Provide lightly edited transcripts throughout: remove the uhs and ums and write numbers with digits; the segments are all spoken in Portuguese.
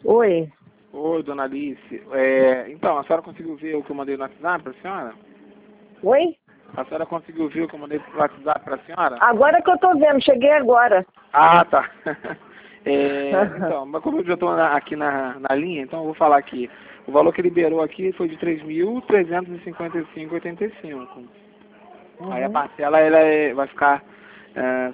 Oi. Oi, dona Alice. Então, a senhora conseguiu ver o que eu mandei no WhatsApp para a senhora? Oi? A senhora conseguiu ver o que eu mandei no WhatsApp para a senhora? Agora que eu tô vendo, cheguei agora. Ah, tá. Então, mas como eu já estou aqui na linha, então eu vou falar aqui. O valor que liberou aqui foi de R$ 3.355,85. Aí a parcela vai ficar R$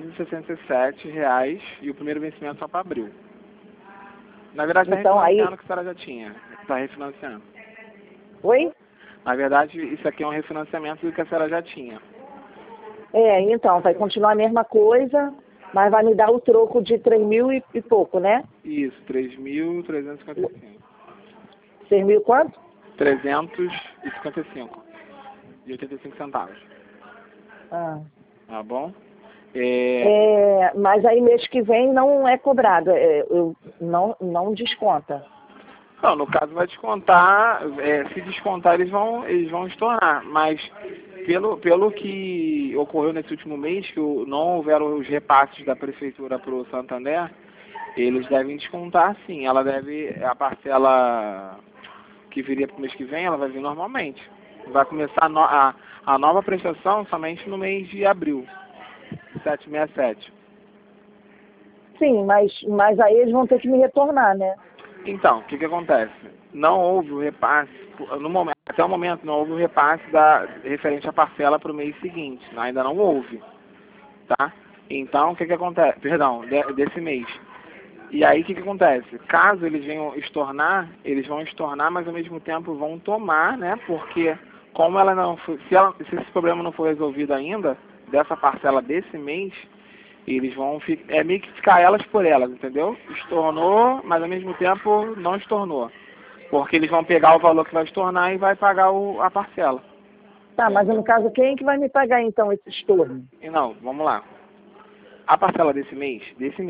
767 e o primeiro vencimento só para abril. Na verdade, está Então, refinanciando aí... o que a senhora já tinha. Está refinanciando. Oi? Na verdade, isso aqui é um refinanciamento do que a senhora já tinha. Então, vai continuar a mesma coisa, mas vai me dar o troco de 3 mil e pouco, né? Isso, 3.355. 6 mil quanto? 355 e 85 centavos. Ah. Tá bom? Mas aí mês que vem não é cobrado, não desconta. Não, no caso vai descontar, se descontar eles vão estornar, mas pelo que ocorreu nesse último mês, que não houveram os repasses da prefeitura para o Santander, eles devem descontar sim, a parcela que viria para o mês que vem, ela vai vir normalmente. Vai começar a nova prestação somente no mês de abril, 767. Sim, mas aí eles vão ter que me retornar, né? Então, o que acontece? Não houve o repasse, até o momento não houve o repasse referente à parcela para o mês seguinte, ainda não houve, tá? Então, o que acontece? Perdão, desse mês. E aí, o que acontece? Caso eles venham estornar, eles vão estornar, mas ao mesmo tempo vão tomar, né? Porque como ela não foi, se esse problema não for resolvido ainda, dessa parcela desse mês, eles vão meio que ficar elas por elas, entendeu? Estornou, mas ao mesmo tempo não estornou. Porque eles vão pegar o valor que vai estornar e vai pagar a parcela. Tá, mas no caso, quem que vai me pagar então esse estorno? E não, vamos lá. A parcela desse mês,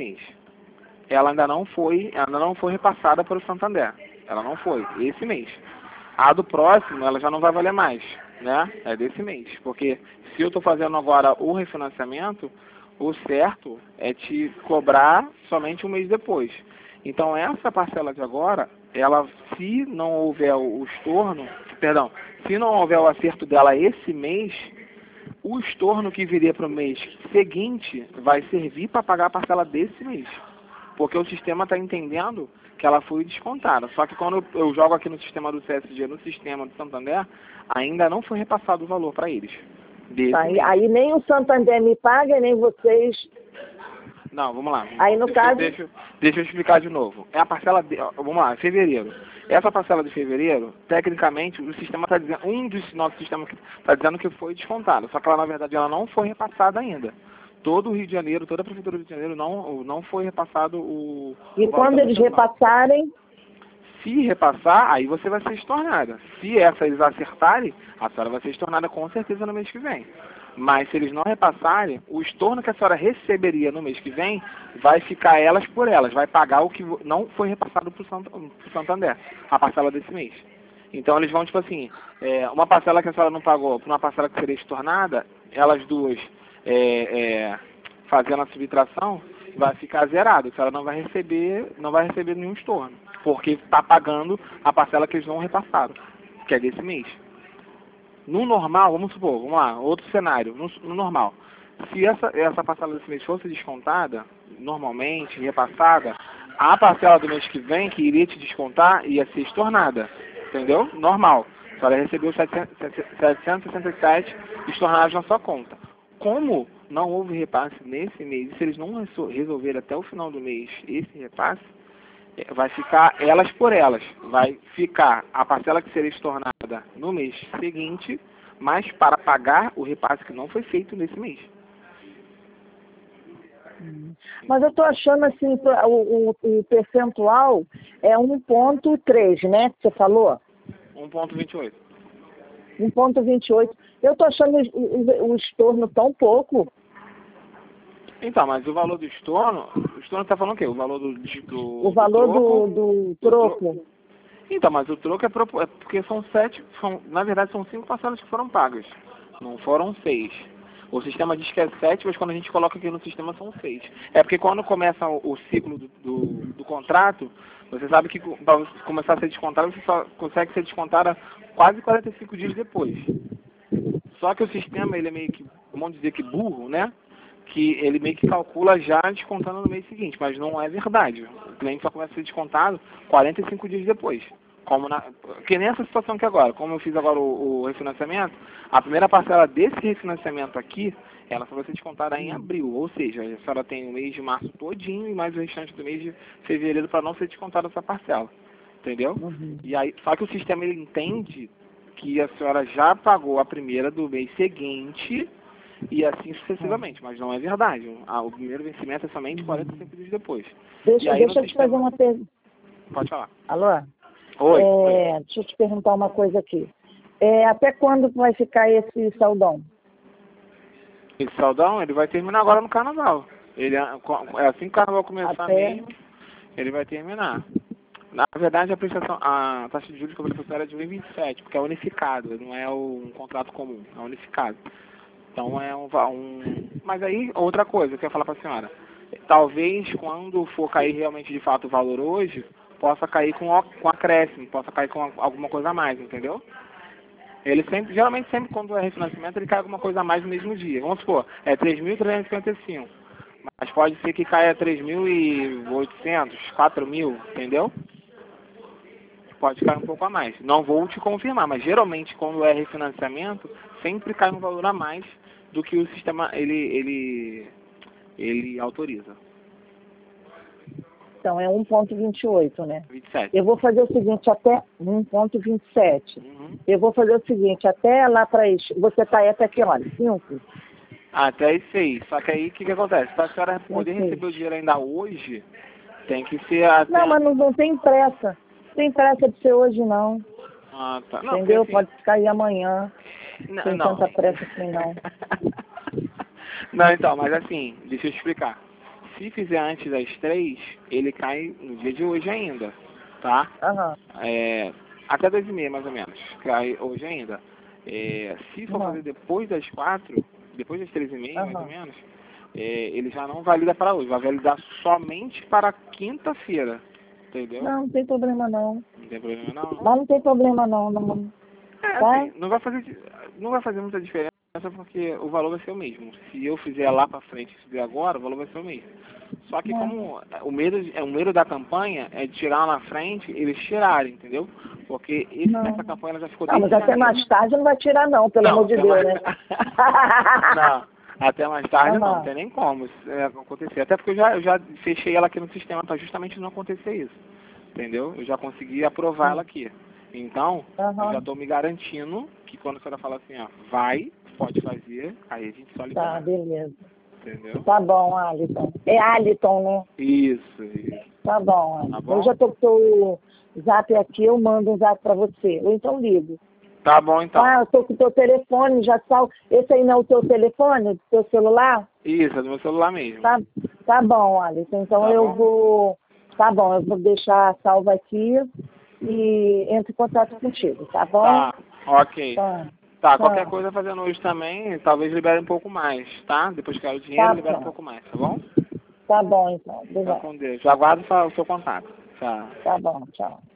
ela ainda não foi repassada para o Santander. Ela não foi, esse mês. A do próximo, ela já não vai valer mais, né? É desse mês. Porque se eu estou fazendo agora o refinanciamento, o certo é te cobrar somente um mês depois. Então, essa parcela de agora, se não houver o estorno, se não houver o acerto dela esse mês, o estorno que viria para o mês seguinte vai servir para pagar a parcela desse mês. Porque o sistema está entendendo que ela foi descontada. Só que quando eu jogo aqui no sistema do CSG, no sistema do Santander, ainda não foi repassado o valor para eles. Tá, aí nem o Santander me paga, nem vocês. Não, vamos lá. Aí no caso... Deixa eu explicar de novo. É a parcela vamos lá, fevereiro. Essa parcela de fevereiro, tecnicamente, o sistema está dizendo, um dos nossos sistemas está dizendo que foi descontada. Só que ela, na verdade, ela não foi repassada ainda. Todo o Rio de Janeiro, toda a Prefeitura do Rio de Janeiro não foi repassado o... E quando eles repassarem... Se repassar, aí você vai ser estornada. Se essas acertarem, a senhora vai ser estornada com certeza no mês que vem. Mas se eles não repassarem, o estorno que a senhora receberia no mês que vem vai ficar elas por elas. Vai pagar o que não foi repassado para o Santander, a parcela desse mês. Então eles vão, tipo assim, uma parcela que a senhora não pagou para uma parcela que seria estornada, elas duas fazendo a subtração, vai ficar zerado. A senhora não vai receber nenhum estorno. Porque está pagando a parcela que eles não repassaram, que é desse mês. No normal, vamos supor, vamos lá, outro cenário, no normal. Se essa parcela desse mês fosse descontada, normalmente, repassada, a parcela do mês que vem, que iria te descontar, ia ser estornada. Entendeu? Normal. A senhora recebeu 767 estornados na sua conta. Como não houve repasse nesse mês, e se eles não resolverem até o final do mês esse repasse, vai ficar elas por elas. Vai ficar a parcela que seria estornada no mês seguinte, mas para pagar o repasse que não foi feito nesse mês. Mas eu estou achando assim, o percentual é 1,3, né, que você falou? 1,28. 1,28. Eu estou achando o estorno tão pouco. Então, mas o valor do estorno está falando o quê? O valor do troco. Então, mas o troco é porque na verdade são 5 parcelas que foram pagas, não foram 6. O sistema diz que é 7, mas quando a gente coloca aqui no sistema são 6. É porque quando começa o ciclo do contrato, você sabe que para começar a ser descontado, você só consegue ser descontado quase 45 dias depois. Só que o sistema, ele é meio que, vamos dizer que burro, né? Que ele meio que calcula já descontando no mês seguinte, mas não é verdade. O cliente só começa a ser descontado 45 dias depois. Que nem essa situação aqui agora, como eu fiz agora o refinanciamento, a primeira parcela desse refinanciamento aqui, ela só vai ser descontada em abril, ou seja, a senhora tem o mês de março todinho e mais o restante do mês de fevereiro para não ser descontada essa parcela, entendeu? E aí, só que o sistema ele entende que a senhora já pagou a primeira do mês seguinte e assim sucessivamente, mas não é verdade. O primeiro vencimento é somente 45 dias depois. Deixa eu te fazer uma pergunta. Pode falar. Alô? Oi. Deixa eu te perguntar uma coisa aqui. Até quando vai ficar esse saldão? Esse saldão, ele vai terminar agora no carnaval. Ele, assim que o carnaval começar mesmo, ele vai terminar. Na verdade, a taxa de juros que eu vou era de 1,27, porque é unificado, não é um contrato comum, é unificado. Então é Mas aí, outra coisa que eu ia falar para a senhora. Talvez quando for cair realmente de fato o valor hoje, possa cair com acréscimo, possa cair com alguma coisa a mais, entendeu? Ele geralmente sempre quando é refinanciamento, ele cai alguma coisa a mais no mesmo dia. Vamos supor, é 3.355. Mas pode ser que caia 3.800, 4.000, entendeu? Pode cair um pouco a mais. Não vou te confirmar, mas geralmente quando é refinanciamento, sempre cai um valor a mais do que o sistema ele autoriza. Então, é 1,28, né? 27. Eu vou fazer o seguinte, até 1,27. Eu vou fazer o seguinte, até lá para isso. Você está aí até que hora? 5? Até as 6. Só que aí, o que acontece? Para a senhora poder receber o dinheiro ainda hoje, tem que ser até... Não, mas não tem pressa. Não tem pressa de ser hoje, não. Ah, tá. Não, entendeu? assim... Pode ficar aí amanhã. Não, tem tanta pressa assim, não. Não, então, mas assim, deixa eu explicar. Se fizer antes das 3, ele cai no dia de hoje ainda, tá? Até 2h30, mais ou menos. Cai hoje ainda. Se for fazer depois das 4, depois das 3h30, mais ou menos, ele já não valida para hoje. Vai validar somente para quinta-feira. Entendeu? Não tem problema não. Não tem problema não? Mas não tem problema não. Tá? Assim, não vai fazer muita diferença porque o valor vai ser o mesmo. Se eu fizer lá para frente e fizer agora, o valor vai ser o mesmo. Só que como o medo da campanha é de tirar lá na frente, eles tirarem, entendeu? Porque essa campanha ela já ficou mas até mais tarde não vai tirar não, pelo amor de Deus, né? Não, até mais tarde não tem nem como isso acontecer. Até porque eu já fechei ela aqui no sistema para justamente não acontecer isso. Entendeu? Eu já consegui aprovar ela aqui. Então, eu já estou me garantindo que quando a senhora fala assim, pode fazer, aí a gente só libera. Tá, beleza. Entendeu? Tá bom, Aliton. É Aliton, né? Isso. Tá bom, Tá bom? Eu já tô com o zap aqui, eu mando um zap pra você. Ou então ligo. Tá bom, então. Eu tô com o teu telefone, já salvo. Esse aí não é o teu telefone, do teu celular? Isso, é do meu celular mesmo. Tá bom, Aliton. Então vou... Tá bom, eu vou deixar salvo aqui e entro em contato contigo, tá bom? Tá, ok. Tá, qualquer coisa fazendo hoje também, talvez libere um pouco mais, tá? Depois que cair o dinheiro, libera um pouco mais, tá bom? Tá bom, então. Tá com Deus. Eu aguardo o seu contato. Tchau. Tá bom, tchau.